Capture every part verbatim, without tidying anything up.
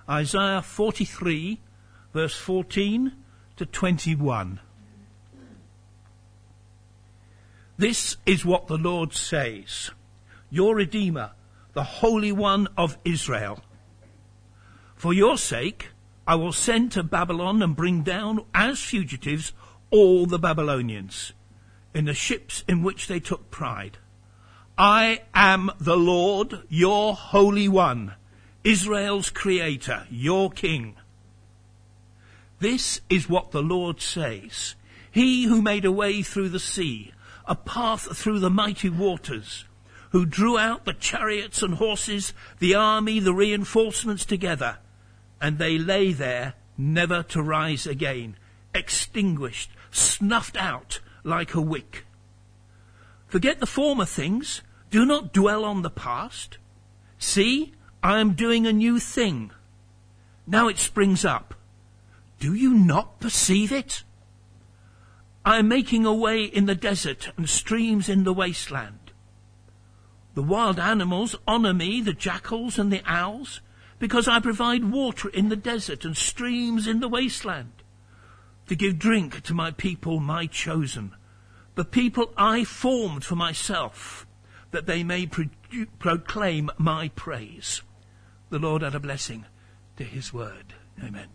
Isaiah forty-three, verse fourteen to twenty-one. This is what the Lord says, your Redeemer, the Holy One of Israel. For your sake, I will send to Babylon and bring down as fugitives all the Babylonians in the ships in which they took pride. I am the Lord, your Holy One, Israel's Creator, your King. This is what the Lord says, he who made a way through the sea, a path through the mighty waters, who drew out the chariots and horses, the army, the reinforcements together, and they lay there never to rise again, extinguished, snuffed out like a wick. Forget the former things, do not dwell on the past. See, I am doing a new thing. Now it springs up. Do you not perceive it? I am making a way in the desert and streams in the wasteland. The wild animals honour me, the jackals and the owls, because I provide water in the desert and streams in the wasteland, to give drink to my people, my chosen, the people I formed for myself, that they may pro- proclaim my praise. The Lord add a blessing to his word. Amen.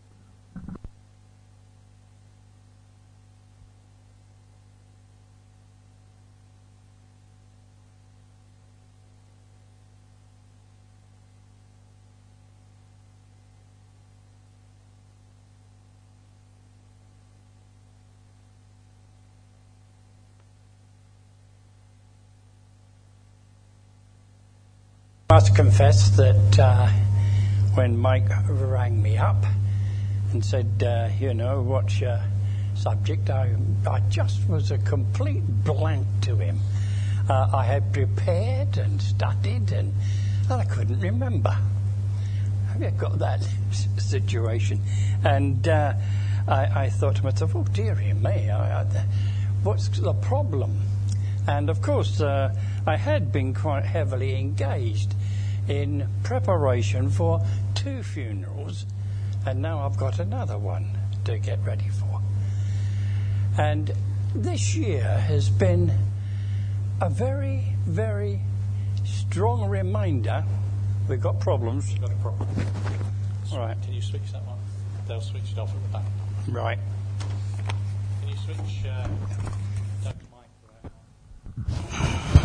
I must confess that uh, when Mike rang me up and said, uh, you know, what's your subject, I, I just was a complete blank to him. Uh, I had prepared and studied and, and I couldn't remember. I got that situation. And uh, I, I thought to myself, oh, dearie me, I, I, what's the problem? And of course, uh, I had been quite heavily engaged in preparation for two funerals, and now I've got another one to get ready for. And this year has been a very, very strong reminder. We've got problems. You've got a problem. All right. Can you switch that one? They'll switch it off at the back. Right. Can you switch uh, Doug's mic around?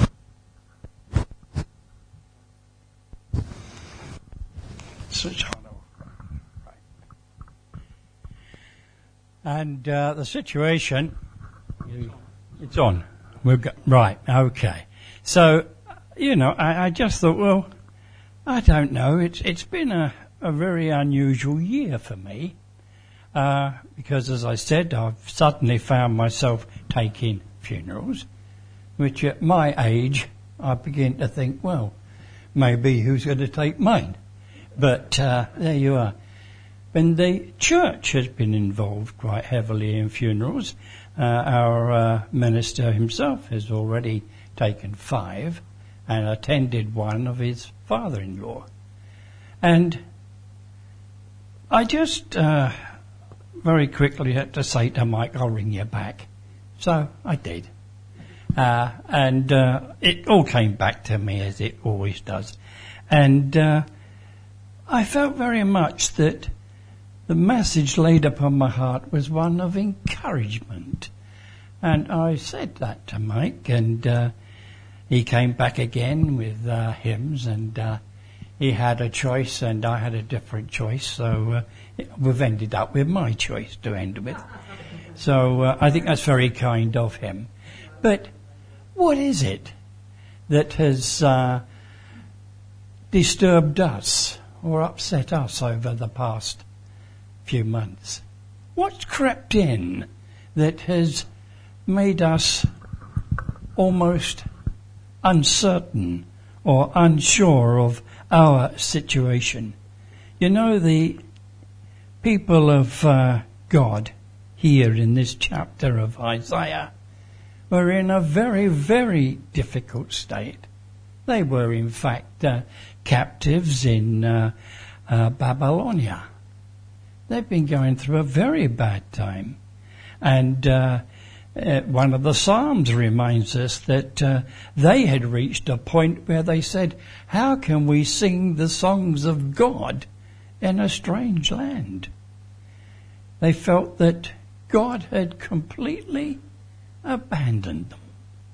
Switch on. Right. And uh, the situation, it's on. We've got, right, okay. So, you know, I, I just thought, well, I don't know. It's it's been a, a very unusual year for me uh, because, as I said, I've suddenly found myself taking funerals, which at my age, I begin to think, well, maybe who's going to take mine? But uh, there you are. And the church has been involved quite heavily in funerals. Uh, our uh, minister himself has already taken five and attended one of his father-in-law. And I just uh, very quickly had to say to Mike, I'll ring you back. So I did. Uh, and uh, it all came back to me as it always does. And uh, I felt very much that the message laid upon my heart was one of encouragement. And I said that to Mike, and uh, he came back again with uh, hymns, and uh, he had a choice and I had a different choice, so uh, we've ended up with my choice to end with. So uh, I think that's very kind of him. But what is it that has uh, disturbed us or upset us over the past few months? What's crept in that has made us almost uncertain or unsure of our situation? You know, the people of uh, God here in this chapter of Isaiah were in a very, very difficult state. They were, in fact, uh, captives in uh, uh, Babylonia. They've been going through a very bad time. And uh, uh, one of the Psalms reminds us that uh, they had reached a point where they said, how can we sing the songs of God in a strange land? They felt that God had completely abandoned them.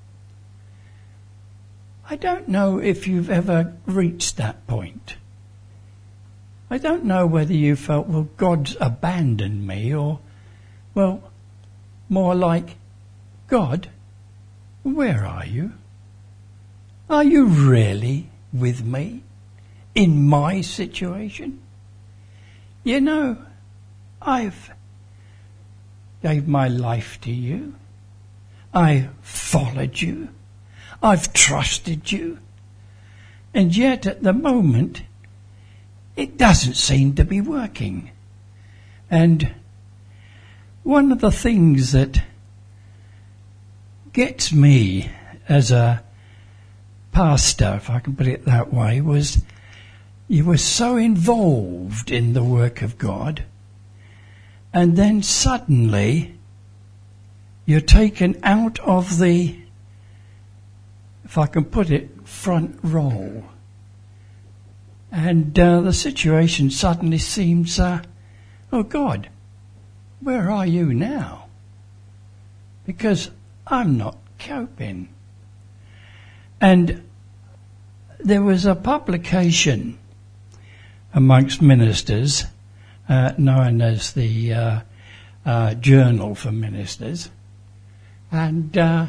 I don't know if you've ever reached that point. I don't know whether you felt, well, God's abandoned me, or, well, more like, God, where are you? Are you really with me in my situation? You know, I've gave my life to you. I followed you. I've trusted you. And yet at the moment, it doesn't seem to be working. And one of the things that gets me as a pastor, if I can put it that way, was you were so involved in the work of God, and then suddenly you're taken out of the, if I can put it, front row. And uh, the situation suddenly seems, uh, oh God, where are you now? Because I'm not coping. And there was a publication amongst ministers uh, known as the uh, uh, Journal for Ministers. And uh,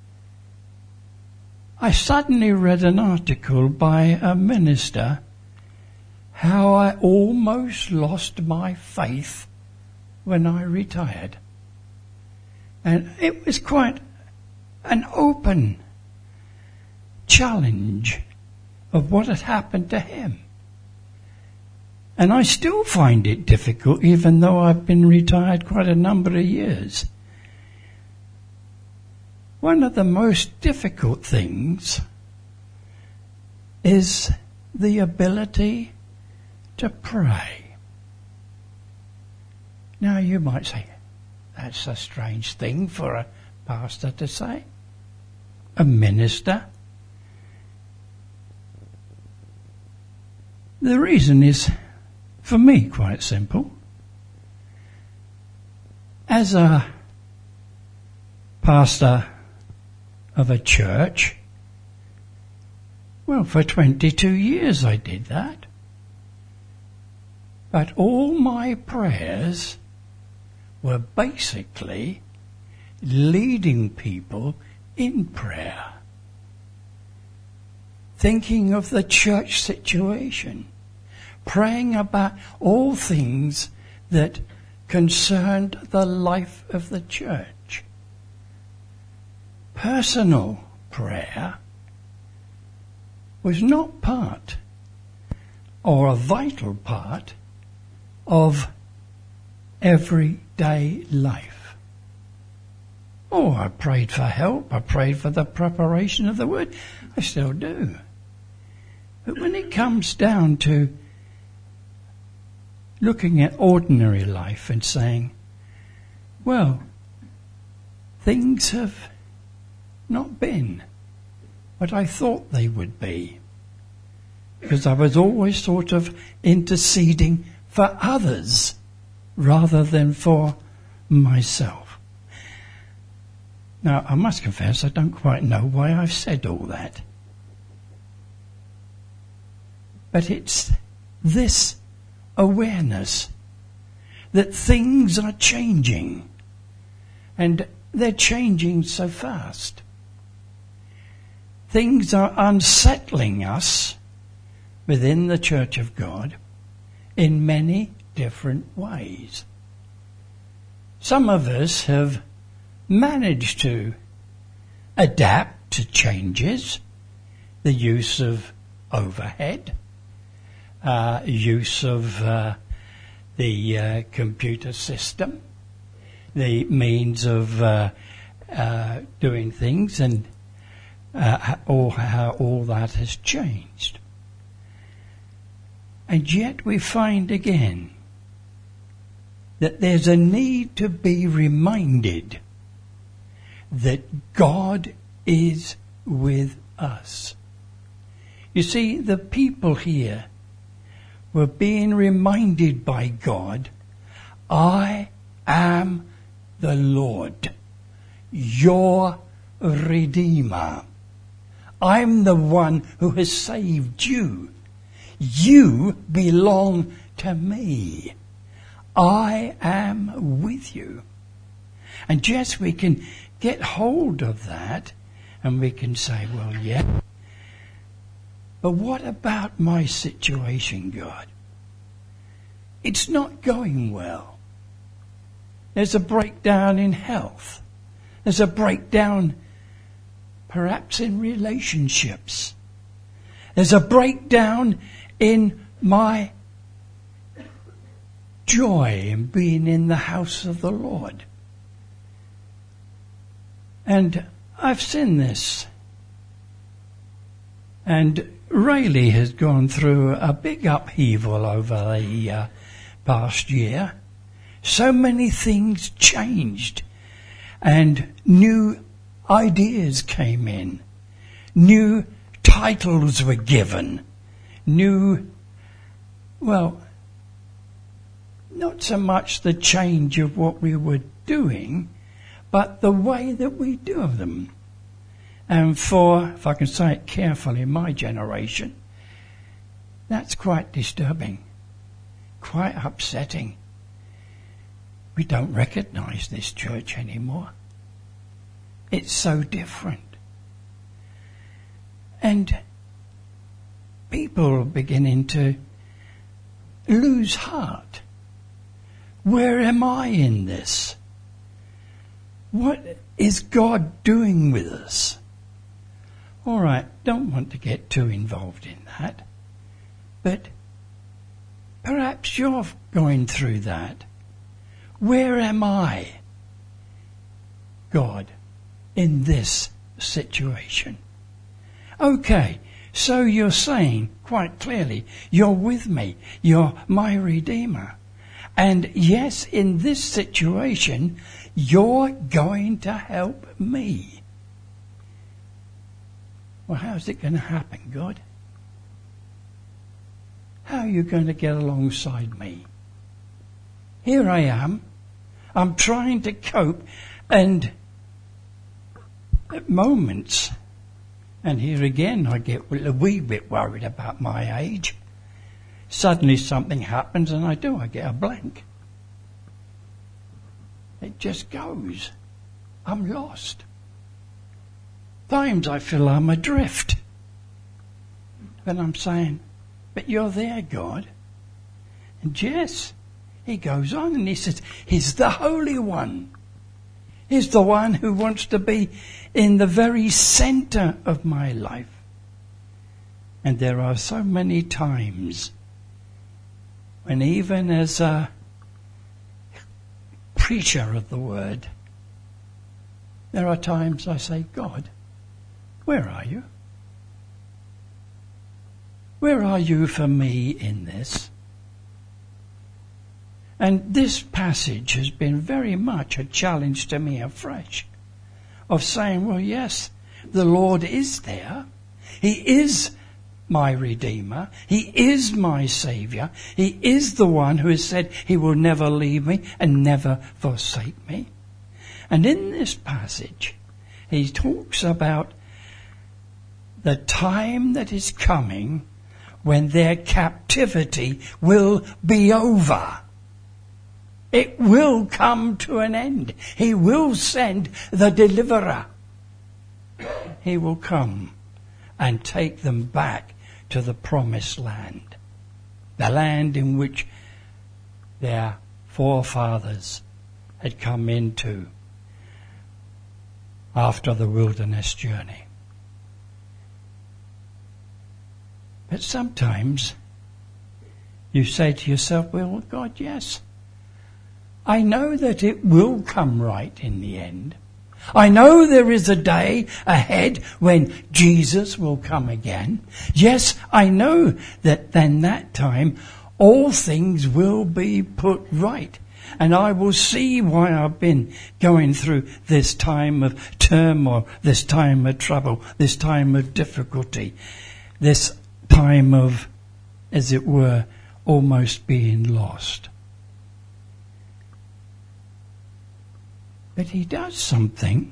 I suddenly read an article by a minister, how I almost lost my faith when I retired. And it was quite an open challenge of what had happened to him. And I still find it difficult, even though I've been retired quite a number of years. One of the most difficult things is the ability to pray. Now you might say, that's a strange thing for a pastor to say. A minister. The reason is, for me, quite simple. As a pastor of a church, well, for twenty-two years I did that. But all my prayers were basically leading people in prayer, thinking of the church situation, praying about all things that concerned the life of the church. Personal prayer was not part or a vital part of everyday life. Oh, I prayed for help. I prayed for the preparation of the word. I still do. But when it comes down to looking at ordinary life and saying, well, things have not been what I thought they would be, because I was always sort of interceding for others rather than for myself. Now, I must confess I don't quite know why I've said all that. But it's this awareness that things are changing, and they're changing so fast. Things are unsettling us within the Church of God in many different ways. Some of us have managed to adapt to changes, the use of overhead, uh, use of uh, the uh, computer system, the means of uh, uh, doing things, and uh, all, how all that has changed. And yet we find again that there's a need to be reminded that God is with us. You see, the people here were being reminded by God, I am the Lord, your Redeemer. I'm the one who has saved you. You belong to me. I am with you. And just we can get hold of that and we can say, well, yeah, but what about my situation, God? It's not going well. There's a breakdown in health. There's a breakdown perhaps in relationships. There's a breakdown in my joy in being in the house of the Lord. And I've seen this. And Rayleigh has gone through a big upheaval over the uh, past year. So many things changed and new ideas came in. New titles were given. New, well, not so much the change of what we were doing, but the way that we do them. And for, if I can say it carefully, my generation, that's quite disturbing, quite upsetting. We don't recognise this church anymore. It's so different. And people are beginning to lose heart. Where am I in this? What is God doing with us? All right, don't want to get too involved in that. But perhaps you're going through that. Where am I, God, in this situation? Okay, so you're saying quite clearly, you're with me, you're my Redeemer. And yes, in this situation, you're going to help me. Well, how's it going to happen, God? How are you going to get alongside me? Here I am. I'm trying to cope, and at moments, and here again I get a wee bit worried about my age. Suddenly something happens and I do, I get a blank. It just goes. I'm lost. Times I feel I'm adrift. But I'm saying, but you're there, God. And yes, he goes on and he says, he's the Holy One. He's the one who wants to be in the very centre of my life. And there are so many times when even as a preacher of the word, there are times I say, God, where are you? Where are you for me in this? And this passage has been very much a challenge to me afresh, of saying, well, yes, the Lord is there. He is my Redeemer. He is my Saviour. He is the one who has said he will never leave me and never forsake me. And in this passage, he talks about the time that is coming when their captivity will be over. It will come to an end. He will send the deliverer. He will come and take them back to the promised land, the land in which their forefathers had come into after the wilderness journey. But sometimes you say to yourself, well, God, yes, I know that it will come right in the end. I know there is a day ahead when Jesus will come again. Yes, I know that then that time all things will be put right. And I will see why I've been going through this time of turmoil, this time of trouble, this time of difficulty, this time of, as it were, almost being lost. But he does something,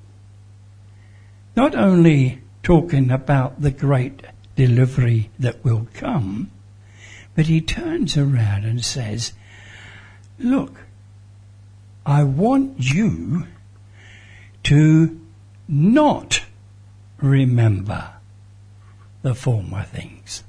not only talking about the great delivery that will come, but he turns around and says, look, I want you to not remember the former things.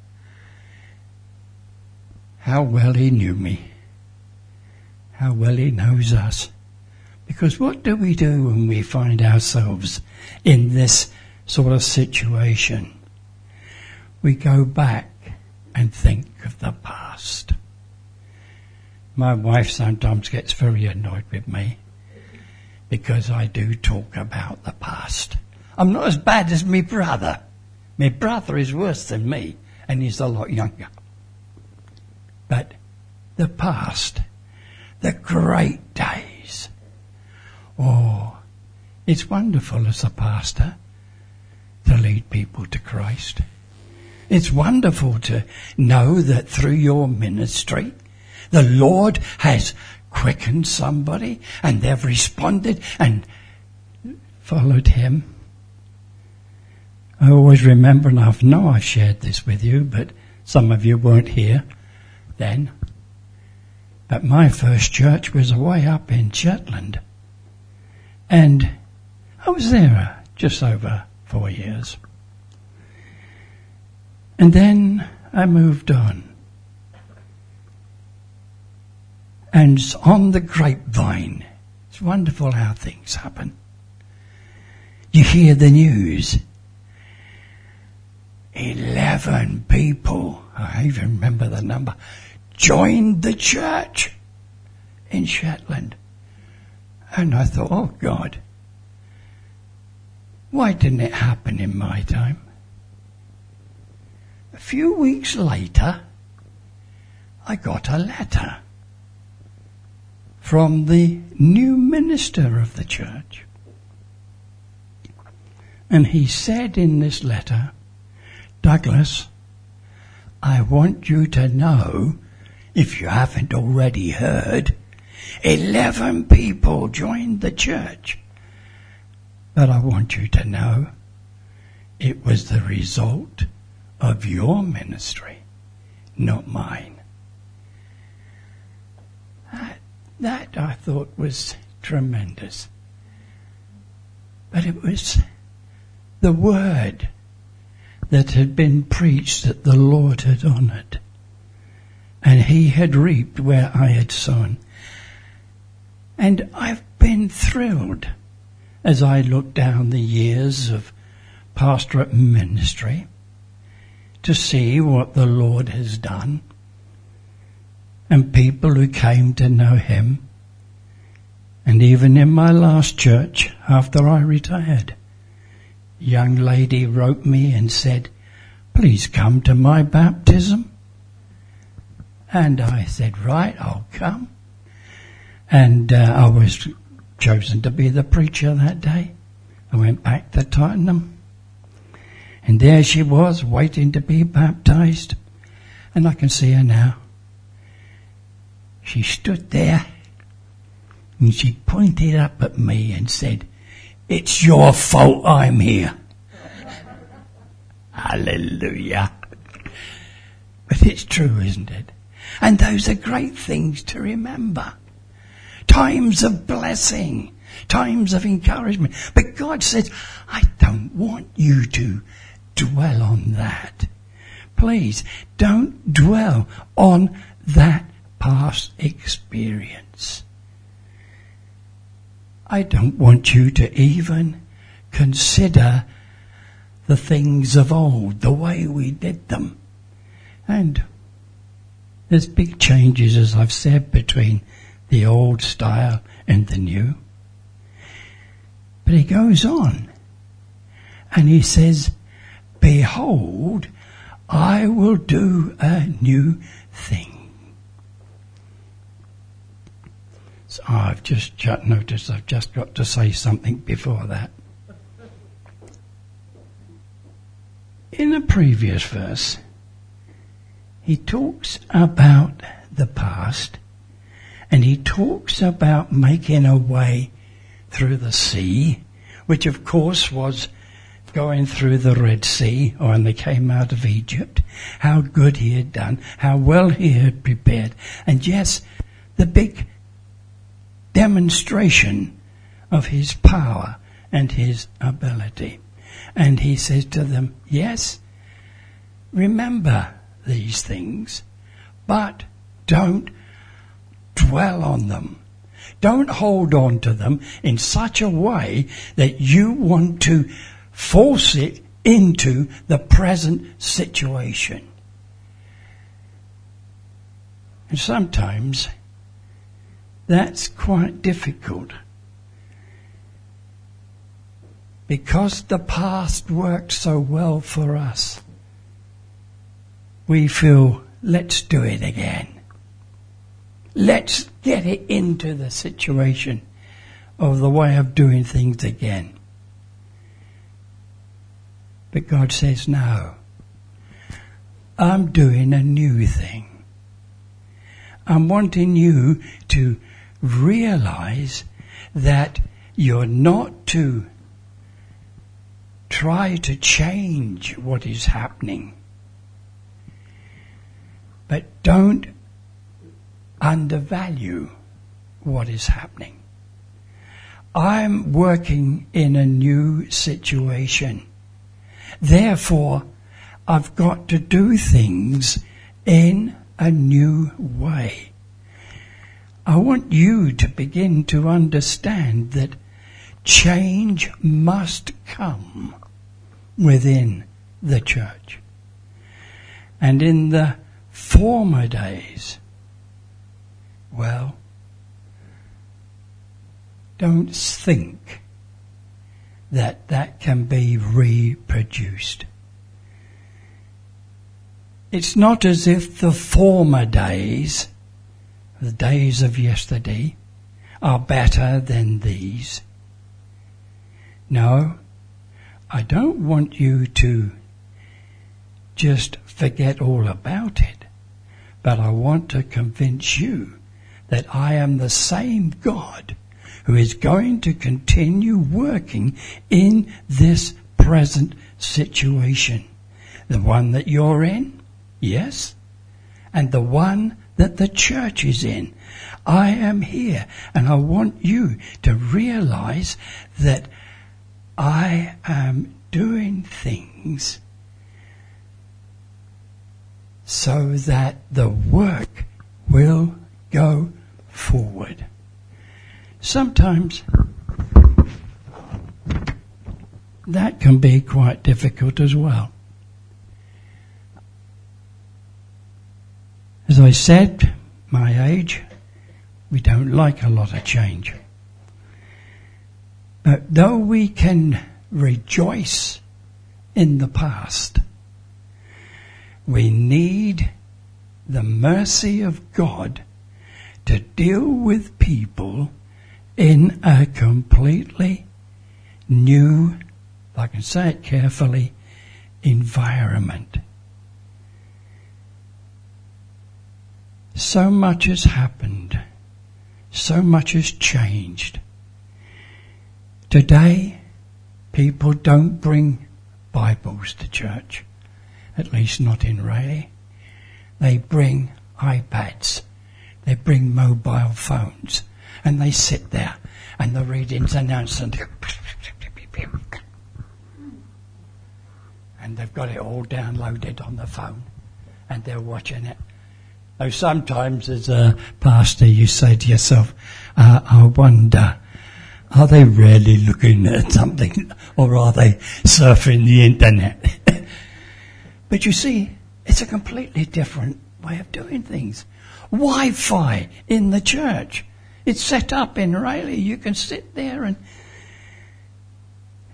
How well he knew me. How well he knows us. Because what do we do when we find ourselves in this sort of situation? We go back and think of the past. My wife sometimes gets very annoyed with me because I do talk about the past. I'm not as bad as my brother. My brother is worse than me, and he's a lot younger. But the past, the great days. Oh, it's wonderful as a pastor to lead people to Christ. It's wonderful to know that through your ministry, the Lord has quickened somebody and they've responded and followed him. I always remember, and I know I shared this with you, but some of you weren't here then. But my first church was away up in Shetland. And I was there just over four years. And then I moved on. And on the grapevine, it's wonderful how things happen. You hear the news. Eleven people, I even remember the number, joined the church in Shetland. And I thought, oh God, why didn't it happen in my time? A few weeks later, I got a letter from the new minister of the church. And he said in this letter, Douglas, I want you to know, if you haven't already heard, eleven people joined the church. But I want you to know it was the result of your ministry, not mine. That, that I thought was tremendous. But it was the word that had been preached that the Lord had honoured. And he had reaped where I had sown. And I've been thrilled as I look down the years of pastorate and ministry to see what the Lord has done and people who came to know him. And even in my last church, after I retired, a young lady wrote me and said, please come to my baptism. And I said, right, I'll come. And uh, I was chosen to be the preacher that day. I went back to Tottenham. And there she was, waiting to be baptized. And I can see her now. She stood there and she pointed up at me and said, it's your fault I'm here. Hallelujah. But it's true, isn't it? And those are great things to remember. Times of blessing, times of encouragement. But God says, I don't want you to dwell on that. Please don't dwell on that past experience. I don't want you to even consider the things of old, the way we did them. And there's big changes, as I've said, between the old style and the new. But he goes on and he says, behold, I will do a new thing. So I've just noticed I've just got to say something before that. In a previous verse, he talks about the past, and he talks about making a way through the sea, which of course was going through the Red Sea when they came out of Egypt, how good he had done, how well he had prepared, and yes, the big demonstration of his power and his ability. And he says to them, yes, remember these things, but don't dwell on them. Don't hold on to them in such a way that you want to force it into the present situation. And sometimes that's quite difficult, because the past worked so well for us. We feel, let's do it again. Let's get it into the situation of the way of doing things again. But God says, no, I'm doing a new thing. I'm wanting you to realize that you're not to try to change what is happening, but don't undervalue what is happening. I'm working in a new situation. Therefore, I've got to do things in a new way. I want you to begin to understand that change must come within the church. And in the former days, well, don't think that that can be reproduced. It's not as if the former days, the days of yesterday, are better than these. No, I don't want you to just forget all about it, but I want to convince you that I am the same God who is going to continue working in this present situation. The one that you're in, yes, and the one that the church is in. I am here, and I want you to realize that I am doing things so that the work will go forward. Sometimes that can be quite difficult as well. As I said, my age, we don't like a lot of change. But though we can rejoice in the past, we need the mercy of God to deal with people in a completely new, if I can say it carefully, environment. So much has happened. So much has changed. Today, people don't bring Bibles to church, at least not in Raleigh. They bring iPads. They bring mobile phones. And they sit there and the reading's announced and, and they've got it all downloaded on the phone and they're watching it. Though sometimes as a pastor you say to yourself, uh, I wonder, are they really looking at something or are they surfing the internet? But you see, it's a completely different way of doing things. Wi-Fi in the church. It's set up in Raleigh. You can sit there and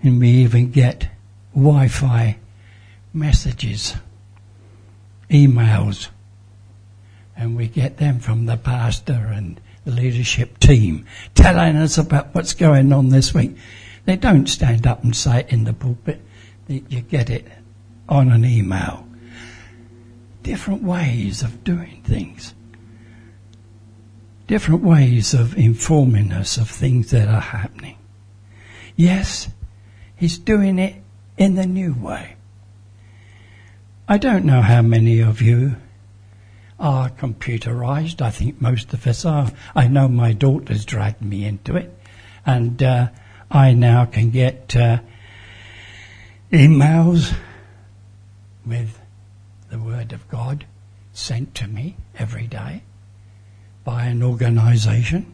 And we even get Wi-Fi messages, emails, and we get them from the pastor and the leadership team telling us about what's going on this week. They don't stand up and say it in the pulpit. You get it on an email. Different ways of doing things. Different ways of informing us of things that are happening. Yes, he's doing it in the new way. I don't know how many of you are computerized. I think most of us are. I know my daughter's dragged me into it, and uh, I now can get uh, emails with the Word of God sent to me every day by an organisation.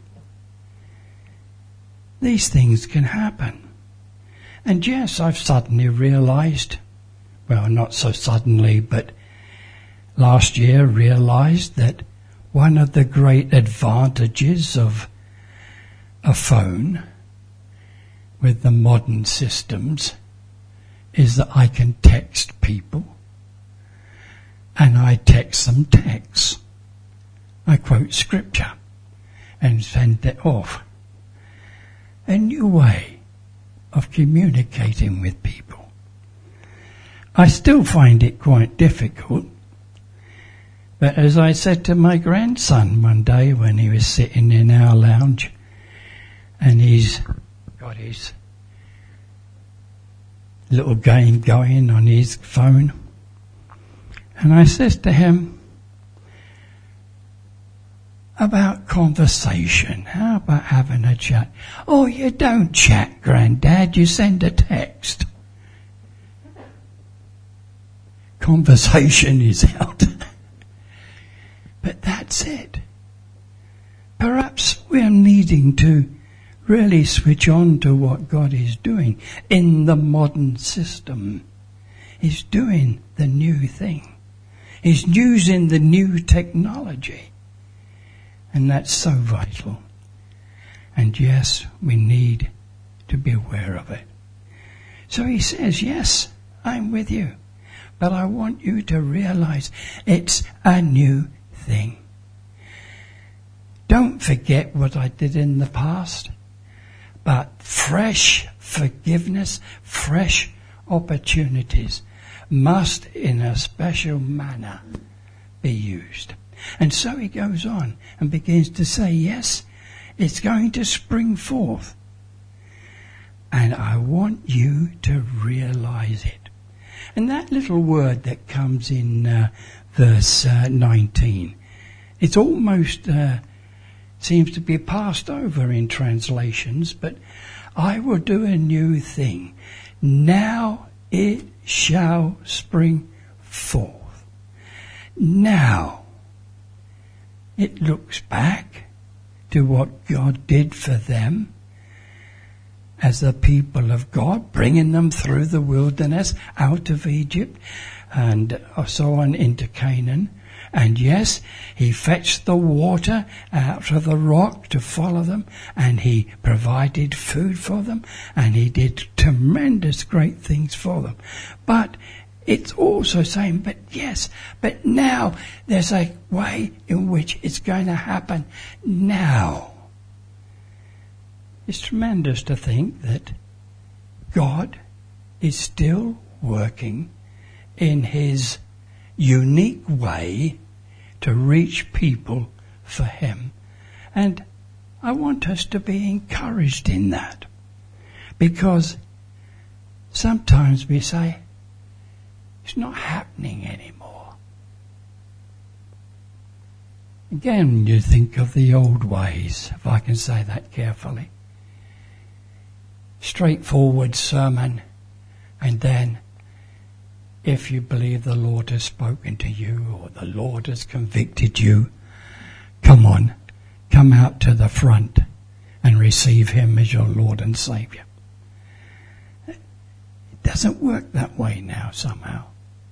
These things can happen. And yes, I've suddenly realised, well, not so suddenly, but last year realised that one of the great advantages of a phone with the modern systems is that I can text people, and I text them texts. I quote scripture and send it off. A new way of communicating with people. I still find it quite difficult, but as I said to my grandson one day when he was sitting in our lounge, and he's got his little game going on his phone, and I says to him, about conversation, how about having a chat? Oh, you don't chat, Grandad, you send a text. Conversation is out. But that's it. Perhaps we're needing to really switch on to what God is doing in the modern system. He's doing the new thing. He's using the new technology. And that's so vital. And yes, we need to be aware of it. So he says, yes, I'm with you. But I want you to realize it's a new thing. Don't forget what I did in the past. But fresh forgiveness, fresh opportunities must in a special manner be used. And so he goes on and begins to say, yes, it's going to spring forth. And I want you to realize it. And that little word that comes in uh, verse uh, nineteen, it's almost uh, seems to be passed over in translations, but I will do a new thing. Now it shall spring forth. Now. It looks back to what God did for them as the people of God, bringing them through the wilderness out of Egypt and so on into Canaan. And yes, he fetched the water out of the rock to follow them, and he provided food for them, and he did tremendous great things for them. But it's also saying, but yes, but now there's a way in which it's going to happen now. It's tremendous to think that God is still working in his unique way to reach people for him. And I want us to be encouraged in that, because sometimes we say, it's not happening anymore. Again, you think of the old ways, if I can say that carefully. Straightforward sermon, and then, if you believe the Lord has spoken to you or the Lord has convicted you, come on, come out to the front and receive him as your Lord and Saviour. It doesn't work that way now somehow.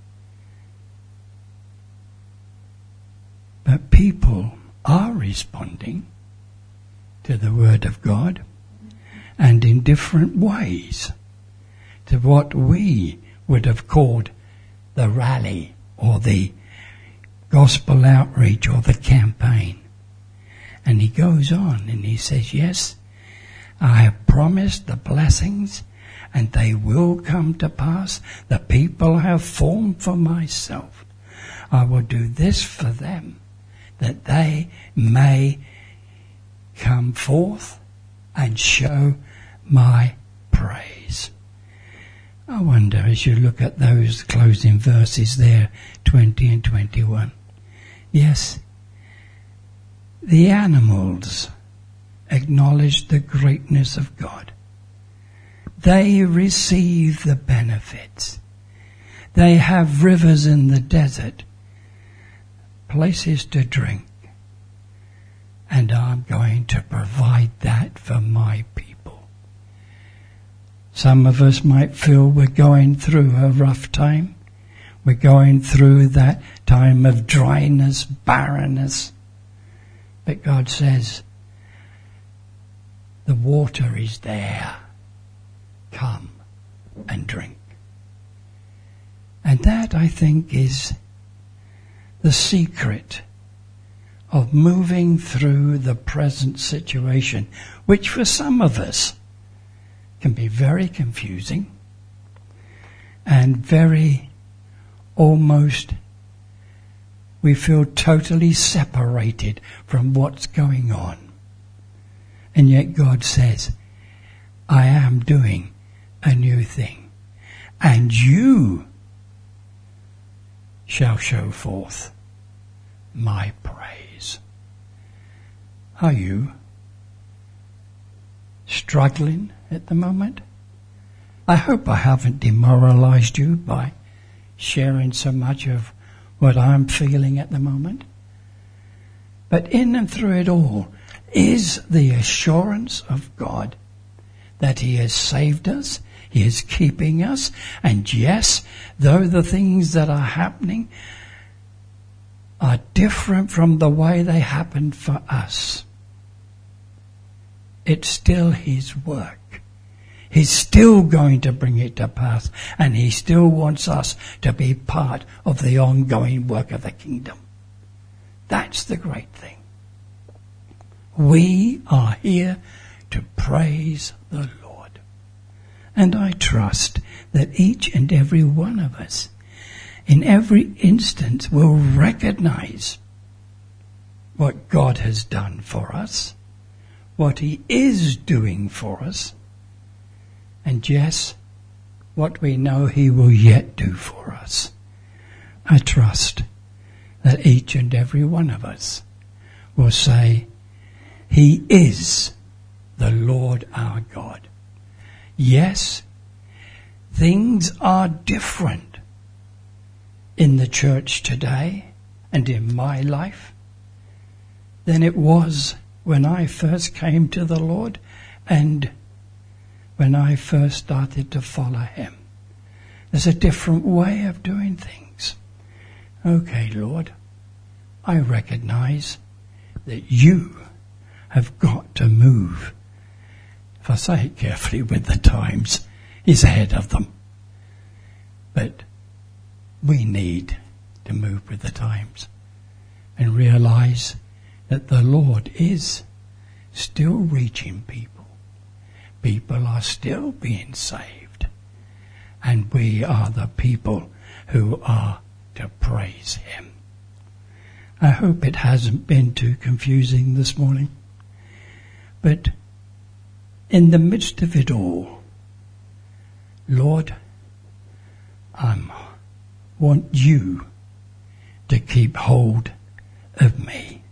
But people are responding to the Word of God, and in different ways. to what we would have called the rally or the gospel outreach or the campaign. And he goes on and he says, yes, I have promised the blessings and they will come to pass. The people I have formed for myself. I will do this for them, that they may come forth and show my praise. I wonder, as you look at those closing verses there, twenty and twenty-one. Yes, the animals acknowledge the greatness of God. They receive the benefits. They have rivers in the desert, places to drink. And I'm going to provide that for my people. Some of us might feel we're going through a rough time. We're going through that time of dryness, barrenness. But God says, the water is there. Come and drink. And that, I think, is the secret of moving through the present situation, which for some of us can be very confusing and very almost, we feel totally separated from what's going on. And yet God says, I am doing a new thing, and you shall show forth my praise. Are you struggling at the moment? I hope I haven't demoralized you by sharing so much of what I'm feeling at the moment. But in and through it all is the assurance of God that He has saved us, He is keeping us, and yes, though the things that are happening are different from the way they happened for us, it's still His work. He's still going to bring it to pass, and He still wants us to be part of the ongoing work of the kingdom. That's the great thing. We are here to praise the Lord. And I trust that each and every one of us, in every instance, will recognize what God has done for us, what He is doing for us, and yes, what we know He will yet do for us. I trust that each and every one of us will say, He is the Lord our God. Yes, things are different in the church today and in my life than it was when I first came to the Lord and when I first started to follow Him. There's a different way of doing things. Okay, Lord, I recognize that You have got to move. If I say it carefully, with the times, He's ahead of them. But we need to move with the times and realize that the Lord is still reaching people. People are still being saved. And we are the people who are to praise Him. I hope it hasn't been too confusing this morning. But in the midst of it all, Lord, I want You to keep hold of me.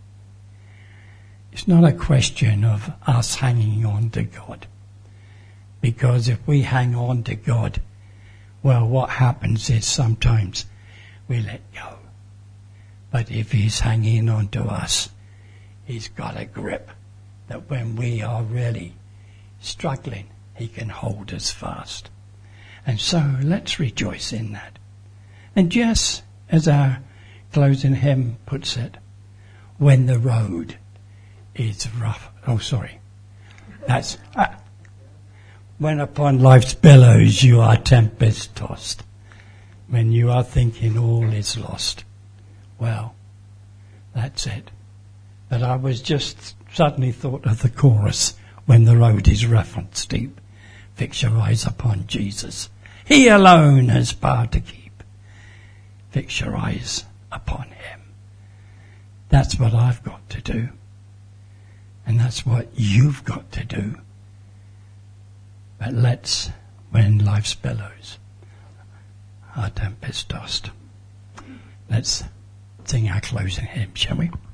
It's not a question of us hanging on to God. Because if we hang on to God, well, what happens is sometimes we let go. But if He's hanging on to us, He's got a grip that when we are really struggling, He can hold us fast. And so let's rejoice in that. And just as our closing hymn puts it, when the road is rough. Oh, sorry. That's... Uh, When upon life's billows you are tempest tossed, when you are thinking all is lost. Well, that's it. But I was just suddenly thought of the chorus when the road is rough and steep. Fix your eyes upon Jesus. He alone has power to keep. Fix your eyes upon him. That's what I've got to do. And that's what you've got to do. But let's, when life's billows are tempest tossed, let's sing our closing hymn, shall we?